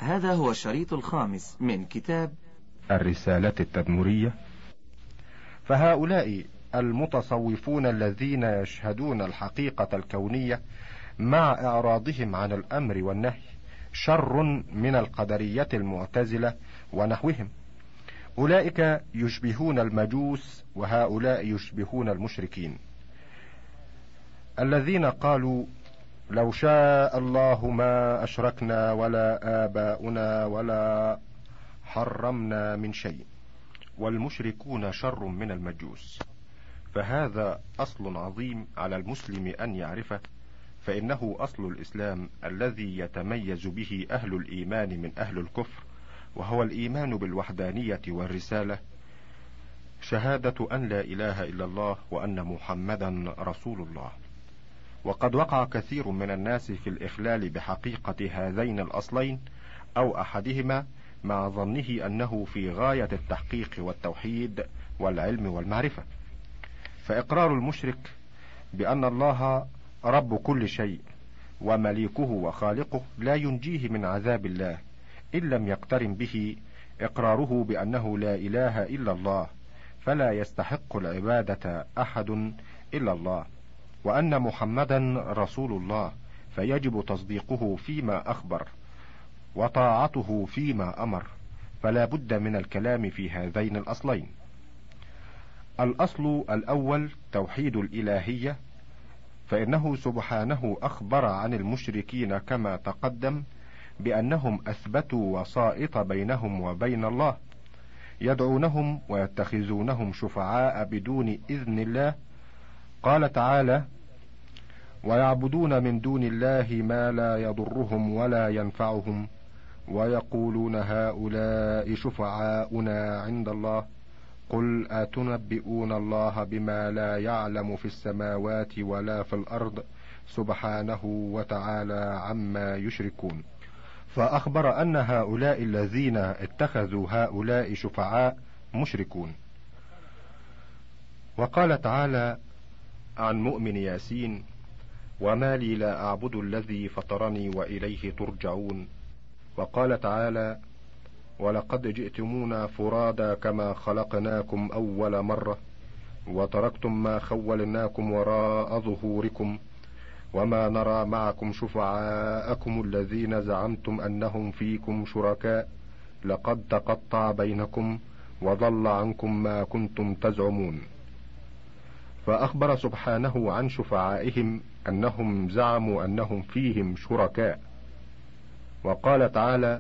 هذا هو الشريط الخامس من كتاب الرسالة التدمرية. فهؤلاء المتصوفون الذين يشهدون الحقيقة الكونية مع إعراضهم عن الأمر والنهي شر من القدرية المعتزلة ونحوهم. أولئك يشبهون المجوس، وهؤلاء يشبهون المشركين الذين قالوا لو شاء الله ما أشركنا ولا آباؤنا ولا حرمنا من شيء، والمشركون شر من المجوس. فهذا أصل عظيم على المسلم أن يعرفه، فإنه أصل الإسلام الذي يتميز به أهل الإيمان من أهل الكفر، وهو الإيمان بالوحدانية والرسالة، شهادة أن لا إله إلا الله وأن محمدا رسول الله. وقد وقع كثير من الناس في الإخلال بحقيقة هذين الأصلين أو أحدهما، مع ظنه أنه في غاية التحقيق والتوحيد والعلم والمعرفة. فإقرار المشرك بأن الله رب كل شيء ومليكه وخالقه لا ينجيه من عذاب الله إن لم يقترن به إقراره بأنه لا إله إلا الله، فلا يستحق العبادة أحد إلا الله، وأن محمدا رسول الله، فيجب تصديقه فيما أخبر وطاعته فيما أمر. فلا بد من الكلام في هذين الأصلين. الأصل الأول توحيد الإلهية، فإنه سبحانه أخبر عن المشركين كما تقدم بأنهم أثبتوا وسائط بينهم وبين الله، يدعونهم ويتخذونهم شفعاء بدون إذن الله. قال تعالى: ويعبدون من دون الله ما لا يضرهم ولا ينفعهم ويقولون هؤلاء شفعاؤنا عند الله قل أتنبئون الله بما لا يعلم في السماوات ولا في الأرض سبحانه وتعالى عما يشركون. فأخبر أن هؤلاء الذين اتخذوا هؤلاء شفعاء مشركون. وقال تعالى عن مؤمن ياسين: وما لي لا أعبد الذي فطرني وإليه ترجعون. وقال تعالى: ولقد جئتمونا فرادا كما خلقناكم أول مرة وتركتم ما خولناكم وراء ظهوركم وما نرى معكم شفعاءكم الذين زعمتم أنهم فيكم شركاء لقد تقطع بينكم وضل عنكم ما كنتم تزعمون. فأخبر سبحانه عن شفعائهم أنهم زعموا أنهم فيهم شركاء. وقال تعالى: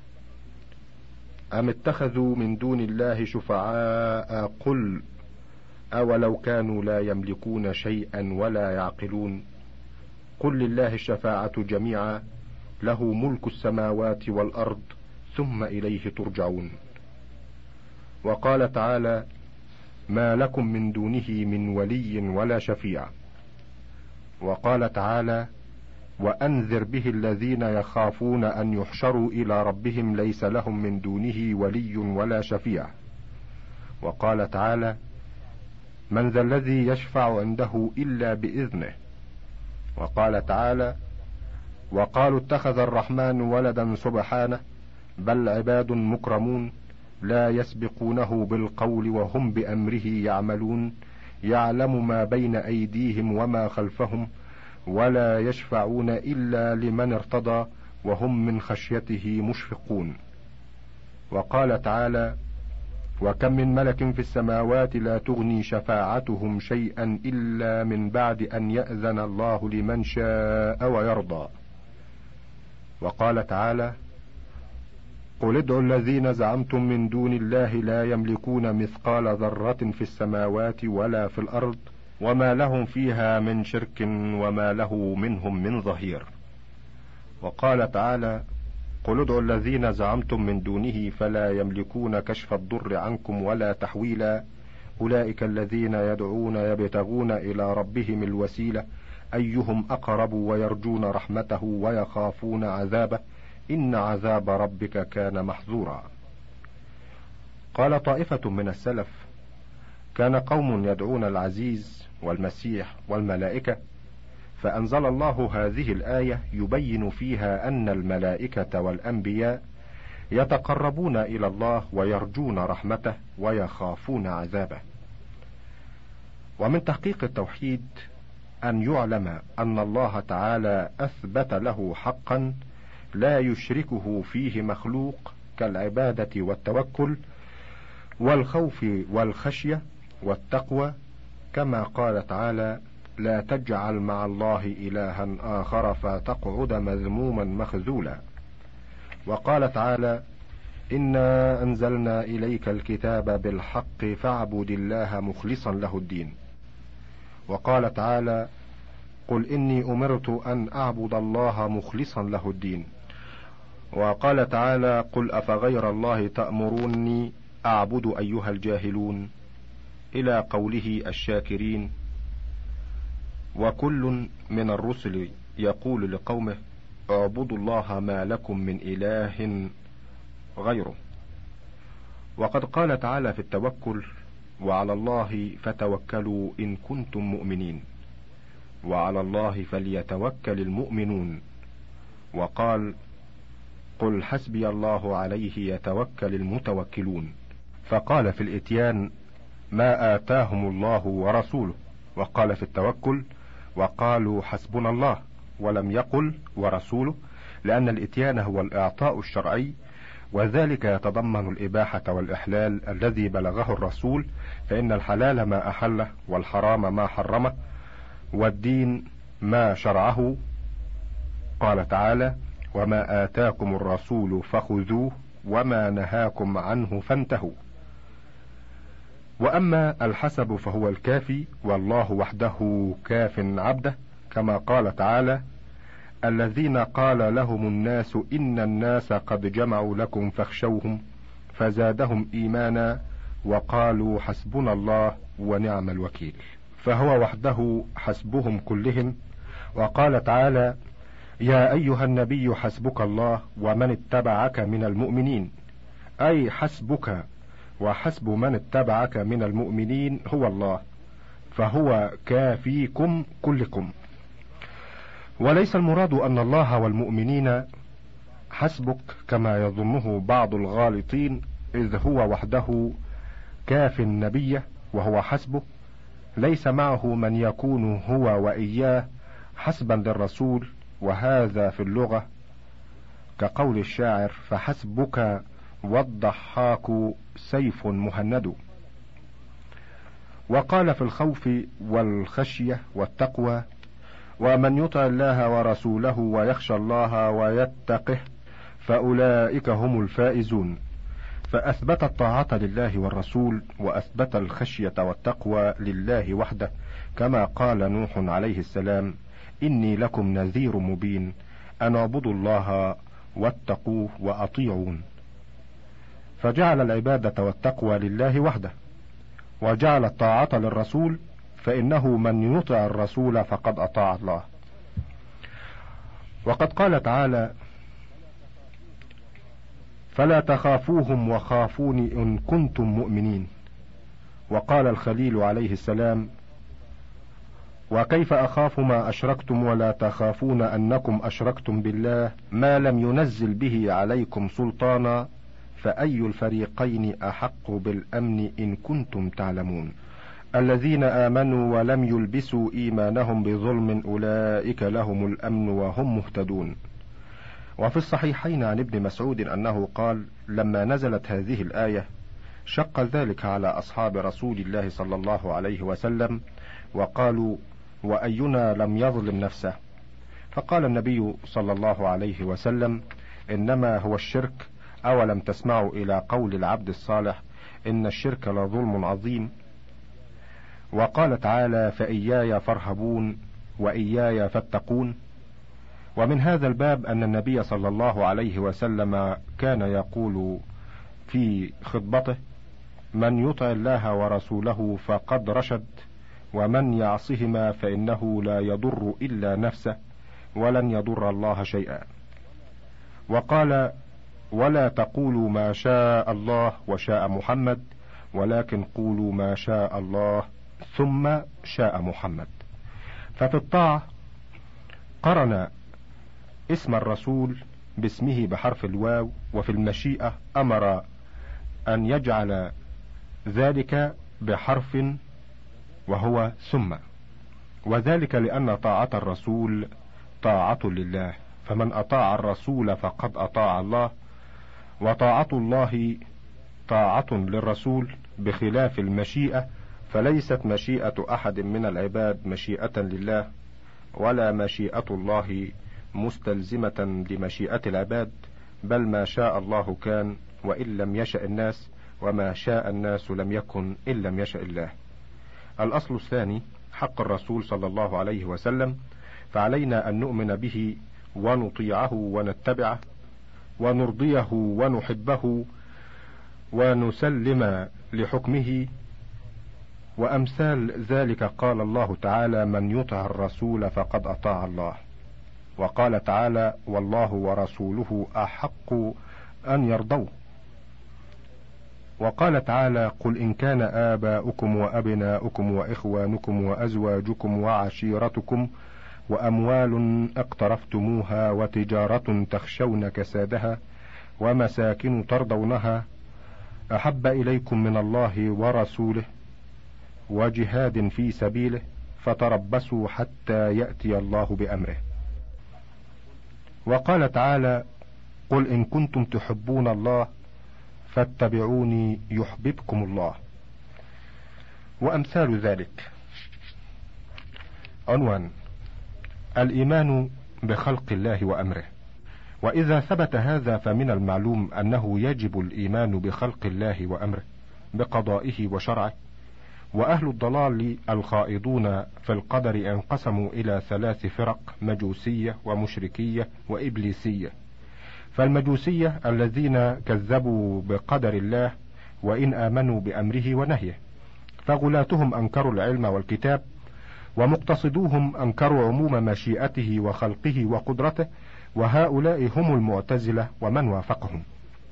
أم اتخذوا من دون الله شفعاء قل أولو كانوا لا يملكون شيئا ولا يعقلون قل لله الشفاعة جميعا له ملك السماوات والأرض ثم إليه ترجعون. وقال تعالى: ما لكم من دونه من ولي ولا شفيع. وقال تعالى: وأنذر به الذين يخافون أن يحشروا إلى ربهم ليس لهم من دونه ولي ولا شفيع. وقال تعالى: من ذا الذي يشفع عنده إلا بإذنه. وقال تعالى: وقالوا اتخذ الرحمن ولدا سبحانه بل عباد مكرمون لا يسبقونه بالقول وهم بأمره يعملون يعلم ما بين أيديهم وما خلفهم ولا يشفعون إلا لمن ارتضى وهم من خشيته مشفقون. وقال تعالى: وكم من ملك في السماوات لا تغني شفاعتهم شيئا إلا من بعد أن يأذن الله لمن شاء ويرضى. وقال تعالى: قل ادعوا الذين زعمتم من دون الله لا يملكون مثقال ذرة في السماوات ولا في الأرض وما لهم فيها من شرك وما له منهم من ظهير. وقال تعالى: قل ادعوا الذين زعمتم من دونه فلا يملكون كشف الضر عنكم ولا تحويلا أولئك الذين يدعون يبتغون إلى ربهم الوسيلة أيهم أقرب ويرجون رحمته ويخافون عذابه إن عذاب ربك كان محذورا. قال طائفة من السلف: كان قوم يدعون العزيز والمسيح والملائكة فأنزل الله هذه الآية يبين فيها أن الملائكة والأنبياء يتقربون إلى الله ويرجون رحمته ويخافون عذابه. ومن تحقيق التوحيد أن يعلم أن الله تعالى أثبت له حقا لا يشركه فيه مخلوق كالعبادة والتوكل والخوف والخشية والتقوى، كما قال تعالى: لا تجعل مع الله إلها آخر فتقعد مذموما مخذولا. وقال تعالى: إنا أنزلنا إليك الكتاب بالحق فاعبد الله مخلصا له الدين. وقال تعالى: قل إني أمرت أن أعبد الله مخلصا له الدين. وقال تعالى: قل أفغير الله تأمروني أعبد أيها الجاهلون، إلى قوله الشاكرين. وكل من الرسل يقول لقومه: اعبدوا الله ما لكم من إله غيره. وقد قال تعالى في التوكل: وعلى الله فتوكلوا إن كنتم مؤمنين، وعلى الله فليتوكل المؤمنون. وقال: قل حسبي الله عليه يتوكل المتوكلون. فقال في الإتيان: ما آتاهم الله ورسوله. وقال في التوكل: وقالوا حسبنا الله، ولم يقل ورسوله، لأن الإتيان هو الإعطاء الشرعي، وذلك يتضمن الإباحة والإحلال الذي بلغه الرسول، فإن الحلال ما أحله والحرام ما حرمه والدين ما شرعه. قال تعالى: وما آتاكم الرسول فخذوه وما نهاكم عنه فانتهوا. وأما الحسب فهو الكافي، والله وحده كاف عبده، كما قال تعالى: الذين قال لهم الناس إن الناس قد جمعوا لكم فاخشوهم فزادهم إيمانا وقالوا حسبنا الله ونعم الوكيل. فهو وحده حسبهم كلهم. وقال تعالى: يا أيها النبي حسبك الله ومن اتبعك من المؤمنين، أي حسبك وحسب من اتبعك من المؤمنين هو الله، فهو كافيكم كلكم. وليس المراد أن الله والمؤمنين حسبك كما يظنه بعض الغالطين، إذ هو وحده كاف النبي وهو حسبه، ليس معه من يكون هو وإياه حسبا للرسول، وهذا في اللغة كقول الشاعر: فحسبك والضحاك سيف مهند. وقال في الخوف والخشية والتقوى: ومن يطع الله ورسوله ويخشى الله ويتقه فأولئك هم الفائزون. فأثبت الطاعة لله والرسول، وأثبت الخشية والتقوى لله وحده، كما قال نوح عليه السلام: إني لكم نذير مبين أن اعبدوا الله واتقوه وأطيعون. فجعل العبادة والتقوى لله وحده، وجعل الطاعة للرسول، فإنه من يطع الرسول فقد أطاع الله. وقد قال تعالى: فلا تخافوهم وخافوني إن كنتم مؤمنين. وقال الخليل عليه السلام: وكيف أخاف ما أشركتم ولا تخافون أنكم أشركتم بالله ما لم ينزل به عليكم سلطانا، فأي الفريقين أحق بالأمن إن كنتم تعلمون. الذين آمنوا ولم يلبسوا إيمانهم بظلم أولئك لهم الأمن وهم مهتدون. وفي الصحيحين عن ابن مسعود أنه قال: لما نزلت هذه الآية شق ذلك على أصحاب رسول الله صلى الله عليه وسلم، وقالوا: وأينا لم يظلم نفسه؟ فقال النبي صلى الله عليه وسلم: إنما هو الشرك. أولم تسمعوا إلى قول العبد الصالح: إن الشرك لظلم عظيم. وقال تعالى: فإياي فارهبون وإياي فاتقون. ومن هذا الباب أن النبي صلى الله عليه وسلم كان يقول في خطبته: من يطع الله ورسوله فقد رشد، ومن يعصهما فإنه لا يضر إلا نفسه ولن يضر الله شيئا. وقال: ولا تقولوا ما شاء الله وشاء محمد، ولكن قولوا ما شاء الله ثم شاء محمد. ففي الطاعة قرن اسم الرسول باسمه بحرف الواو، وفي المشيئة أمر أن يجعل ذلك بحرف وهو ثم، وذلك لأن طاعة الرسول طاعة لله، فمن أطاع الرسول فقد أطاع الله، وطاعة الله طاعة للرسول، بخلاف المشيئة فليست مشيئة أحد من العباد مشيئة لله، ولا مشيئة الله مستلزمة لمشيئة العباد، بل ما شاء الله كان وإن لم يشأ الناس، وما شاء الناس لم يكن إن لم يشأ الله. الأصل الثاني حق الرسول صلى الله عليه وسلم، فعلينا أن نؤمن به ونطيعه ونتبعه ونرضيه ونحبه ونسلم لحكمه. وأمثال ذلك قال الله تعالى: من يطع الرسول فقد أطاع الله. وقال تعالى: والله ورسوله أحق أن يرضوه. وقال تعالى: قل إن كان آباؤكم وأبناؤكم وإخوانكم وأزواجكم وعشيرتكم وأموال اقترفتموها وتجارة تخشون كسادها ومساكن ترضونها أحب إليكم من الله ورسوله وجهاد في سبيله فتربصوا حتى يأتي الله بأمره. وقال تعالى: قل إن كنتم تحبون الله فاتبعوني يحببكم الله. وأمثال ذلك. عنوان: الإيمان بخلق الله وأمره. وإذا ثبت هذا فمن المعلوم أنه يجب الإيمان بخلق الله وأمره بقضائه وشرعه. وأهل الضلال الخائضون في القدر انقسموا إلى 3 فرق: مجوسية ومشركية وإبليسية. فالمجوسية الذين كذبوا بقدر الله وإن آمنوا بأمره ونهيه، فغلاتهم أنكروا العلم والكتاب، ومقتصدوهم أنكروا عموم مشيئته وخلقه وقدرته، وهؤلاء هم المعتزلة ومن وافقهم.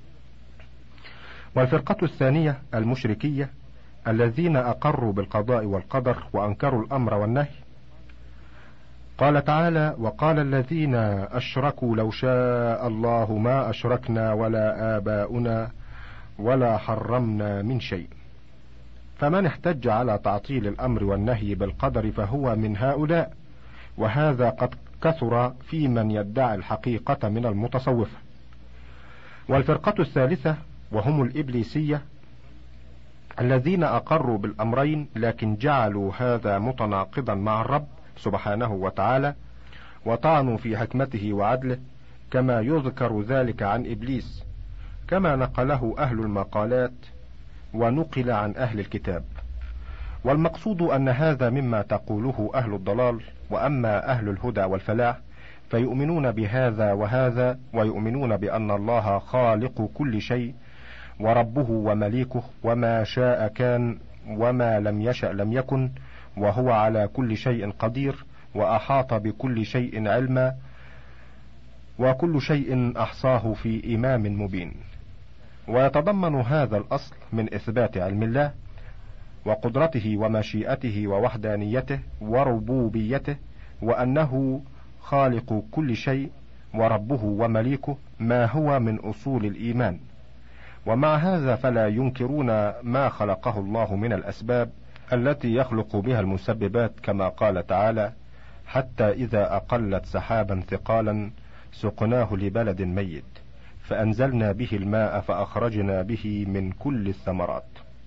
والفرقة الثانية المشركية الذين أقروا بالقضاء والقدر وأنكروا الأمر والنهي. قال تعالى: وقال الذين أشركوا لو شاء الله ما أشركنا ولا آباؤنا ولا حرمنا من شيء. فمن احتج على تعطيل الأمر والنهي بالقدر فهو من هؤلاء، وهذا قد كثر في من يدعي الحقيقة من المتصوفة. والفرقة الثالثة وهم الإبليسية الذين أقروا بالأمرين لكن جعلوا هذا متناقضا مع الرب سبحانه وتعالى، وطعنوا في حكمته وعدله، كما يذكر ذلك عن إبليس، كما نقله أهل المقالات ونقل عن أهل الكتاب. والمقصود أن هذا مما تقوله أهل الضلال. وأما أهل الهدى والفلاح فيؤمنون بهذا وهذا، ويؤمنون بأن الله خالق كل شيء وربه ومليكه، وما شاء كان وما لم يشأ لم يكن، وهو على كل شيء قدير، وأحاط بكل شيء علما، وكل شيء أحصاه في إمام مبين. ويتضمن هذا الأصل من إثبات علم الله وقدرته ومشيئته ووحدانيته وربوبيته، وأنه خالق كل شيء وربه ومليكه، ما هو من أصول الإيمان. ومع هذا فلا ينكرون ما خلقه الله من الأسباب التي يخلق بها المسببات، كما قال تعالى: حتى إذا أقلت سحابا ثقالا سقناه لبلد ميت فأنزلنا به الماء فأخرجنا به من كل الثمرات.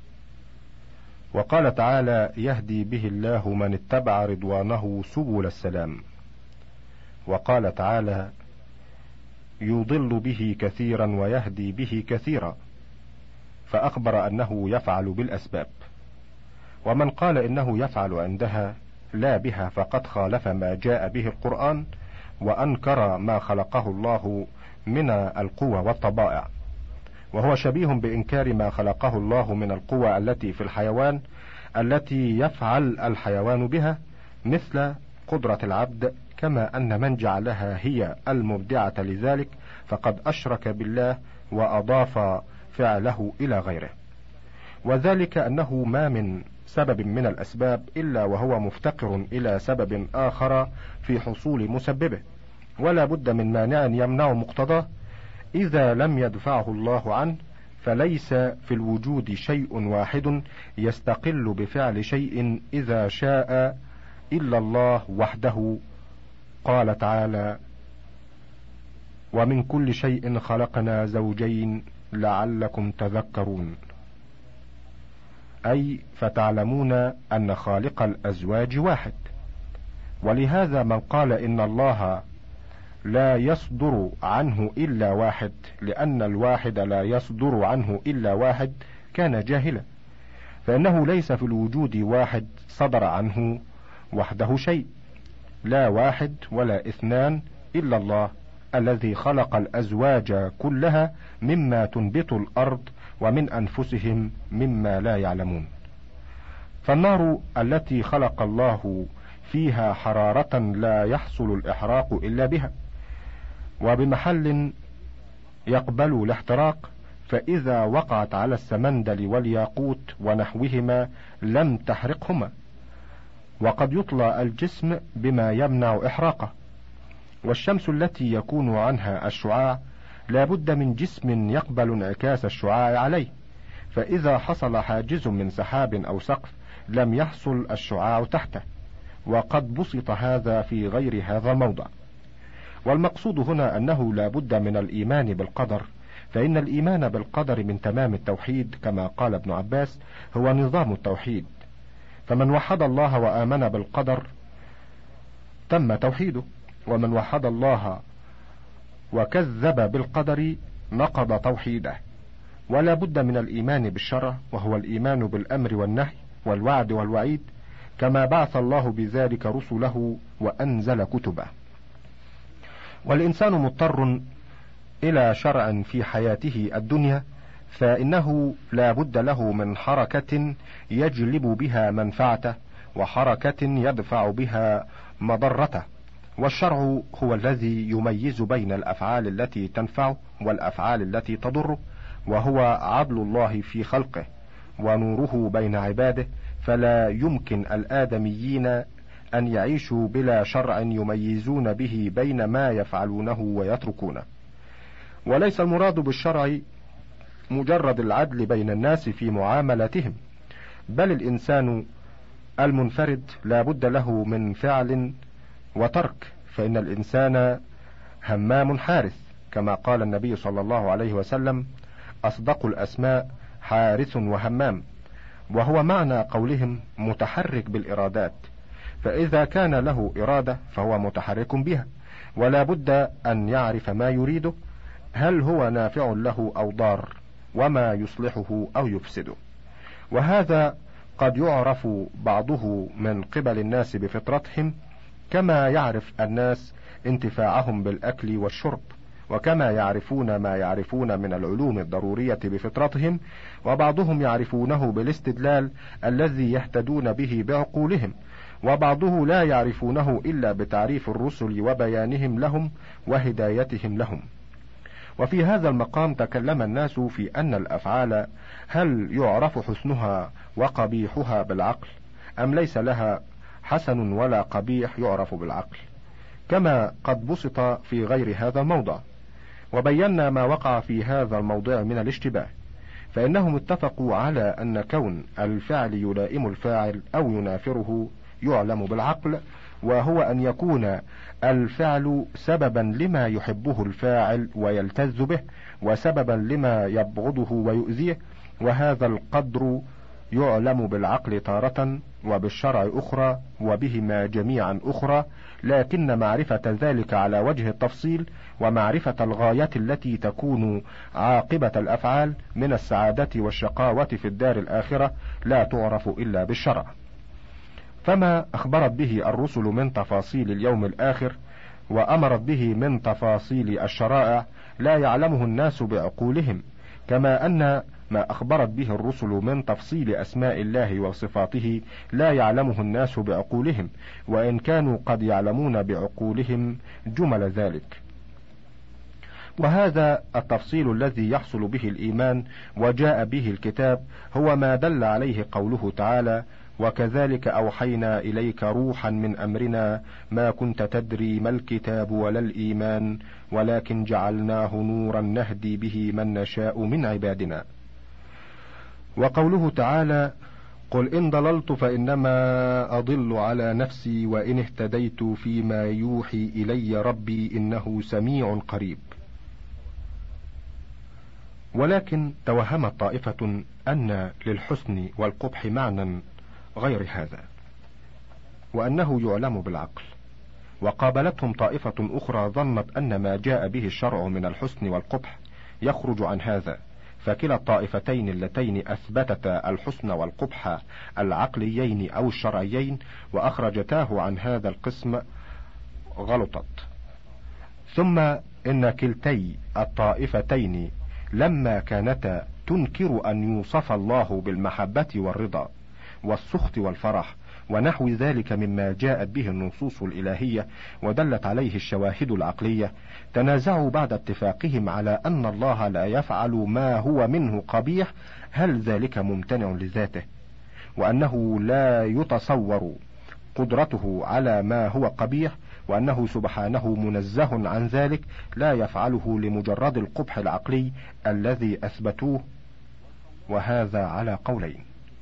وقال تعالى: يهدي به الله من اتبع رضوانه سبل السلام. وقال تعالى: يضل به كثيرا ويهدي به كثيرا، فأخبر أنه يفعل بالأسباب. ومن قال إنه يفعل عندها لا بها فقد خالف ما جاء به القرآن، وأنكر ما خلقه الله من القوى والطبائع، وهو شبيه بإنكار ما خلقه الله من القوى التي في الحيوان التي يفعل الحيوان بها، مثل قدرة العبد، كما أن من جعلها هي المبدعة لذلك فقد أشرك بالله وأضاف فعله إلى غيره. وذلك أنه ما من سبب من الأسباب إلا وهو مفتقر إلى سبب آخر في حصول مسببه، ولا بد من مانع يمنع مقتضاه. إذا لم يدفعه الله عنه فليس في الوجود شيء واحد يستقل بفعل شيء إذا شاء إلا الله وحده. قال تعالى: ومن كل شيء خلقنا زوجين لعلكم تذكرون، أي فتعلمون أن خالق الأزواج واحد. ولهذا من قال إن الله لا يصدر عنه إلا واحد، لأن الواحد لا يصدر عنه إلا واحد، كان جاهلا، فإنه ليس في الوجود واحد صدر عنه وحده شيء، لا واحد ولا اثنان إلا الله الذي خلق الأزواج كلها مما تنبت الأرض ومن أنفسهم مما لا يعلمون. فالنار التي خلق الله فيها حرارة لا يحصل الإحراق إلا بها، وبمحل يقبل الاحتراق، فإذا وقعت على السمندل والياقوت ونحوهما لم تحرقهما، وقد يطلى الجسم بما يمنع إحراقه. والشمس التي يكون عنها الشعاع لا بد من جسم يقبل انعكاس الشعاع عليه، فإذا حصل حاجز من سحاب أو سقف لم يحصل الشعاع تحته، وقد بسط هذا في غير هذا الموضع. والمقصود هنا أنه لا بد من الإيمان بالقدر، فإن الإيمان بالقدر من تمام التوحيد، كما قال ابن عباس هو نظام التوحيد. فمن وحد الله وآمن بالقدر تم توحيده، ومن وحد الله وكذب بالقدر نقض توحيده. ولا بد من الإيمان بالشرع، وهو الإيمان بالأمر والنهي والوعد والوعيد، كما بعث الله بذلك رسله وأنزل كتبه. والإنسان مضطر إلى شرع في حياته الدنيا، فإنه لا بد له من حركة يجلب بها منفعته، وحركة يدفع بها مضرته. والشرع هو الذي يميز بين الأفعال التي تنفعه والأفعال التي تضره، وهو عدل الله في خلقه ونوره بين عباده، فلا يمكن الآدميين أن يعيشوا بلا شرع يميزون به بين ما يفعلونه ويتركونه. وليس المراد بالشرع مجرد العدل بين الناس في معاملتهم، بل الإنسان المنفرد لا بد له من فعل وترك، فإن الإنسان همام حارث، كما قال النبي صلى الله عليه وسلم: أصدق الأسماء حارث وهمام، وهو معنى قولهم متحرك بالإرادات، فإذا كان له إرادة فهو متحرك بها، ولا بد أن يعرف ما يريده، هل هو نافع له أو ضار، وما يصلحه أو يفسده. وهذا قد يعرف بعضه من قبل الناس بفطرتهم، كما يعرف الناس انتفاعهم بالأكل والشرب، وكما يعرفون ما يعرفون من العلوم الضرورية بفطرتهم، وبعضهم يعرفونه بالاستدلال الذي يهتدون به بعقولهم، وبعضه لا يعرفونه إلا بتعريف الرسل وبيانهم لهم وهدايتهم لهم. وفي هذا المقام تكلم الناس في أن الأفعال هل يعرف حسنها وقبيحها بالعقل، أم ليس لها حسن ولا قبيح يعرف بالعقل، كما قد بسط في غير هذا الموضع. وبينا ما وقع في هذا الموضع من الاشتباه، فإنهم اتفقوا على أن كون الفعل يلائم الفاعل أو ينافره يعلم بالعقل، وهو أن يكون الفعل سببا لما يحبه الفاعل ويلتذ به، وسببا لما يبغضه ويؤذيه، وهذا القدر يعلم بالعقل تارة وبالشرع أخرى وبهما جميعا أخرى، لكن معرفة ذلك على وجه التفصيل ومعرفة الغاية التي تكون عاقبة الأفعال من السعادة والشقاوة في الدار الآخرة لا تعرف إلا بالشرع. فما أخبرت به الرسل من تفاصيل اليوم الآخر وأمرت به من تفاصيل الشرائع لا يعلمه الناس بعقولهم، كما أن ما أخبرت به الرسل من تفصيل أسماء الله وصفاته لا يعلمه الناس بعقولهم، وإن كانوا قد يعلمون بعقولهم جمل ذلك. وهذا التفصيل الذي يحصل به الإيمان وجاء به الكتاب هو ما دل عليه قوله تعالى: وكذلك أوحينا إليك روحا من أمرنا ما كنت تدري ما الكتاب ولا الإيمان ولكن جعلناه نورا نهدي به من نشاء من عبادنا. وقوله تعالى: قل إن ضللت فإنما أضل على نفسي وإن اهتديت فيما يوحي إلي ربي إنه سميع قريب. ولكن توهمت طائفة أن للحسن والقبح معنى غير هذا، وأنه يعلم بالعقل، وقابلتهم طائفة أخرى ظنت أن ما جاء به الشرع من الحسن والقبح يخرج عن هذا، فكلا الطائفتين اللتين أثبتتا الحسن والقبح العقليين أو الشرعيين وأخرجتاه عن هذا القسم غلطت. ثم إن كلتي الطائفتين لما كانتا تنكر أن يوصف الله بالمحبة والرضا والسخط والفرح ونحو ذلك مما جاءت به النصوص الإلهية ودلت عليه الشواهد العقلية، تنازعوا بعد اتفاقهم على أن الله لا يفعل ما هو منه قبيح هل ذلك ممتنع لذاته، وأنه لا يتصور قدرته على ما هو قبيح، وأنه سبحانه منزه عن ذلك لا يفعله لمجرد القبح العقلي الذي أثبتوه. وهذا على قولين،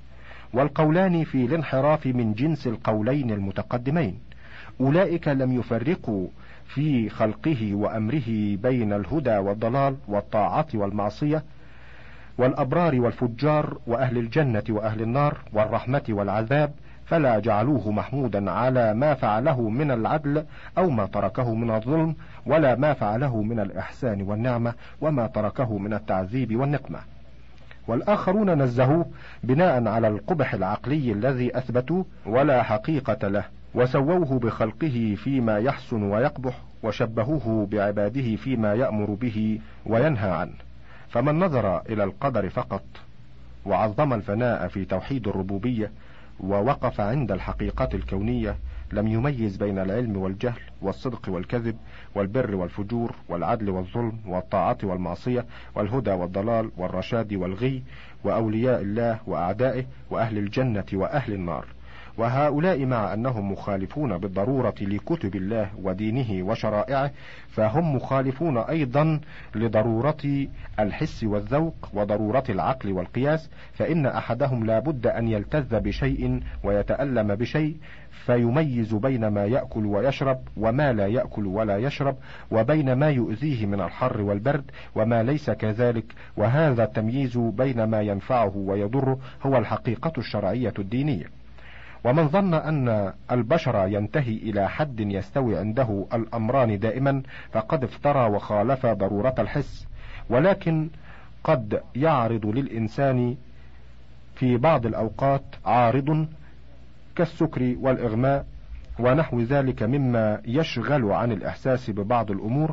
والقولان في الانحراف من جنس القولين المتقدمين. أولئك لم يفرقوا في خلقه وأمره بين الهدى والضلال والطاعة والمعصية والأبرار والفجار وأهل الجنة وأهل النار والرحمة والعذاب، فلا جعلوه محمودا على ما فعله من العدل أو ما تركه من الظلم، ولا ما فعله من الإحسان والنعمة وما تركه من التعذيب والنقمة. والآخرون نزهوه بناء على القبح العقلي الذي أثبتوه ولا حقيقة له، وسووه بخلقه فيما يحسن ويقبح، وشبهوه بعباده فيما يأمر به وينهى عنه. فمن نظر إلى القدر فقط وعظم الفناء في توحيد الربوبية ووقف عند الحقيقة الكونية لم يميز بين العلم والجهل والصدق والكذب والبر والفجور والعدل والظلم والطاعة والمعصية والهدى والضلال والرشاد والغي وأولياء الله وأعدائه وأهل الجنة وأهل النار. وهؤلاء مع أنهم مخالفون بالضرورة لكتب الله ودينه وشرائعه، فهم مخالفون أيضا لضرورة الحس والذوق وضرورة العقل والقياس، فإن أحدهم لا بد أن يلتذ بشيء ويتألم بشيء فيميز بين ما يأكل ويشرب وما لا يأكل ولا يشرب، وبين ما يؤذيه من الحر والبرد وما ليس كذلك، وهذا التمييز بين ما ينفعه ويضره هو الحقيقة الشرعية الدينية. ومن ظن أن البشر ينتهي إلى حد يستوي عنده الأمران دائما فقد افترى وخالف ضرورة الحس، ولكن قد يعرض للإنسان في بعض الأوقات عارض كالسكر والإغماء ونحو ذلك مما يشغل عن الإحساس ببعض الأمور،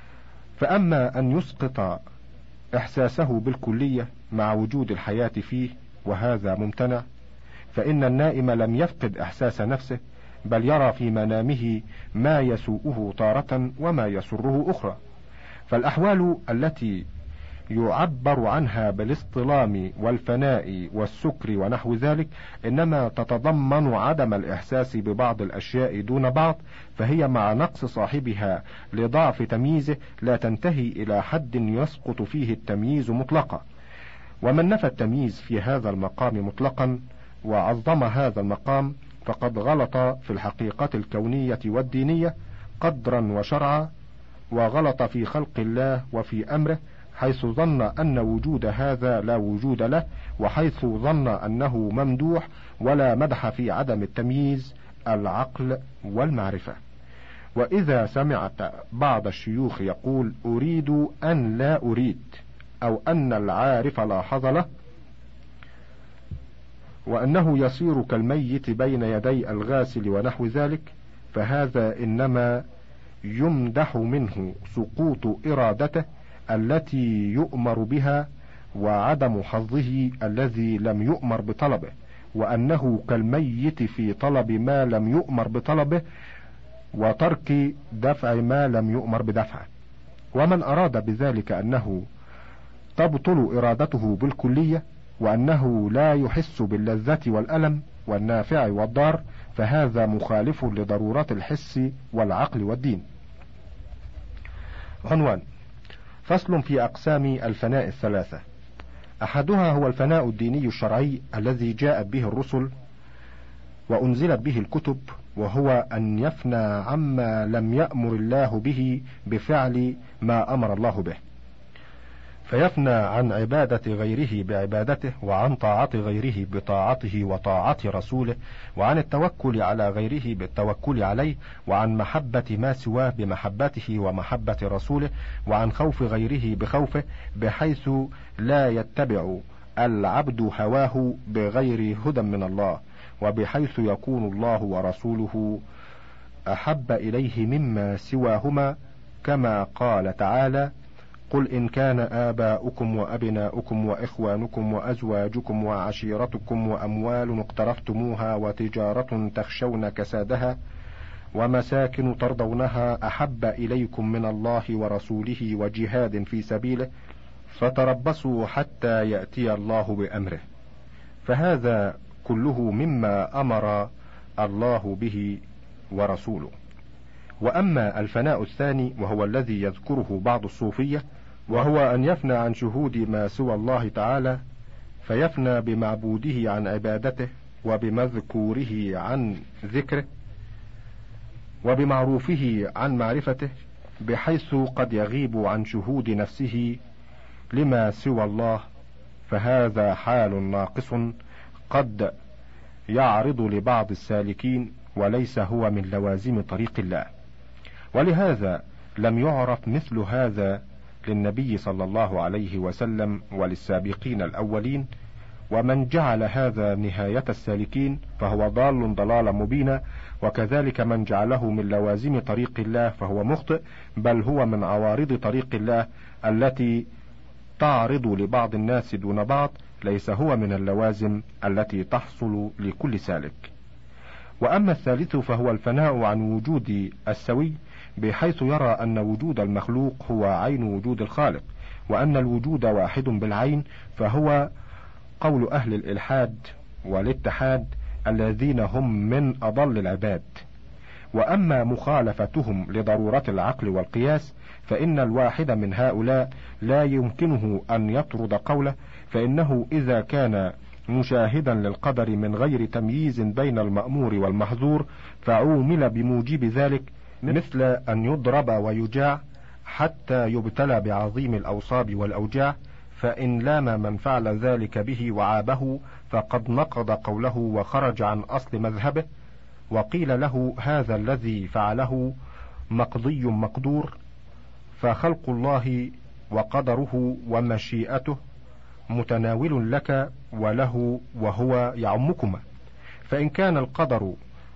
فأما أن يسقط إحساسه بالكلية مع وجود الحياة فيه وهذا ممتنع، فإن النائم لم يفقد إحساس نفسه بل يرى في منامه ما يسوءه تارة وما يسره أخرى. فالأحوال التي يعبر عنها بالاصطلام والفناء والسكر ونحو ذلك إنما تتضمن عدم الإحساس ببعض الأشياء دون بعض، فهي مع نقص صاحبها لضعف تمييزه لا تنتهي إلى حد يسقط فيه التمييز مطلقا. ومن نفى التمييز في هذا المقام مطلقا وعظم هذا المقام فقد غلط في الحقيقة الكونية والدينية قدرا وشرعا، وغلط في خلق الله وفي أمره، حيث ظن أن وجود هذا لا وجود له، وحيث ظن أنه ممدوح ولا مدح في عدم التمييز العقل والمعرفة. وإذا سمعت بعض الشيوخ يقول أريد أن لا أريد، أو أن العارف لا حظ له، وأنه يصير كالميت بين يدي الغاسل ونحو ذلك، فهذا إنما يمدح منه سقوط إرادته التي يؤمر بها وعدم حظه الذي لم يؤمر بطلبه، وأنه كالميت في طلب ما لم يؤمر بطلبه وترك دفع ما لم يؤمر بدفعه. ومن أراد بذلك أنه تبطل إرادته بالكلية، وأنه لا يحس باللذة والألم والنافع والضار، فهذا مخالف لضرورات الحس والعقل والدين. عنوان: فصل في أقسام الفناء الثلاثة. أحدها هو الفناء الديني الشرعي الذي جاءت به الرسل وأنزلت به الكتب، وهو أن يفنى عما لم يأمر الله به بفعل ما أمر الله به، فيفنى عن عبادة غيره بعبادته، وعن طاعة غيره بطاعته وطاعة رسوله، وعن التوكل على غيره بالتوكل عليه، وعن محبة ما سواه بمحبته ومحبة رسوله، وعن خوف غيره بخوفه، بحيث لا يتبع العبد هواه بغير هدى من الله، وبحيث يكون الله ورسوله أحب إليه مما سواهما، كما قال تعالى: قل إن كان آباؤكم وأبناؤكم وإخوانكم وأزواجكم وعشيرتكم وأموال اقترفتموها وتجارة تخشون كسادها ومساكن ترضونها أحب إليكم من الله ورسوله وجهاد في سبيله فتربصوا حتى يأتي الله بأمره. فهذا كله مما أمر الله به ورسوله. وأما الفناء الثاني وهو الذي يذكره بعض الصوفية، وهو أن يفنى عن شهود ما سوى الله تعالى، فيفنى بمعبوده عن عبادته، وبمذكوره عن ذكره، وبمعروفه عن معرفته، بحيث قد يغيب عن شهود نفسه لما سوى الله، فهذا حال ناقص قد يعرض لبعض السالكين، وليس هو من لوازم طريق الله. ولهذا لم يعرف مثل هذا للنبي صلى الله عليه وسلم وللسابقين الأولين، ومن جعل هذا نهاية السالكين فهو ضال ضلالا مبينا، وكذلك من جعله من لوازم طريق الله فهو مخطئ، بل هو من عوارض طريق الله التي تعرض لبعض الناس دون بعض، ليس هو من اللوازم التي تحصل لكل سالك. وأما الثالث فهو الفناء عن وجود السوي، بحيث يرى أن وجود المخلوق هو عين وجود الخالق، وأن الوجود واحد بالعين، فهو قول أهل الإلحاد والاتحاد الذين هم من أضل العباد. وأما مخالفتهم لضرورة العقل والقياس، فإن الواحد من هؤلاء لا يمكنه أن يطرد قوله، فإنه إذا كان مشاهدا للقدر من غير تمييز بين المأمور والمحظور، فعومل بموجب ذلك، مثل أن يضرب ويجاع حتى يبتلى بعظيم الأوصاب والأوجاع، فإن لام من فعل ذلك به وعابه فقد نقض قوله وخرج عن أصل مذهبه، وقيل له هذا الذي فعله مقضي مقدور، فخلق الله وقدره ومشيئته متناول لك وله، وهو يعمكما، فإن كان القدر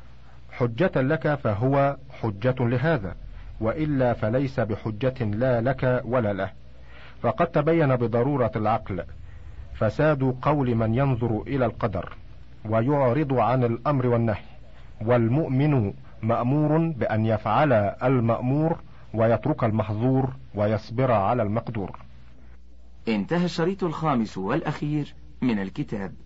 حجة لك فهو حجة لهذا، وإلا فليس بحجة لا لك ولا له. فقد تبين بضرورة العقل فساد قول من ينظر إلى القدر ويعرض عن الأمر والنهي، والمؤمن مأمور بأن يفعل المأمور ويترك المحظور ويصبر على المقدور. انتهى الشريط الخامس والأخير من الكتاب.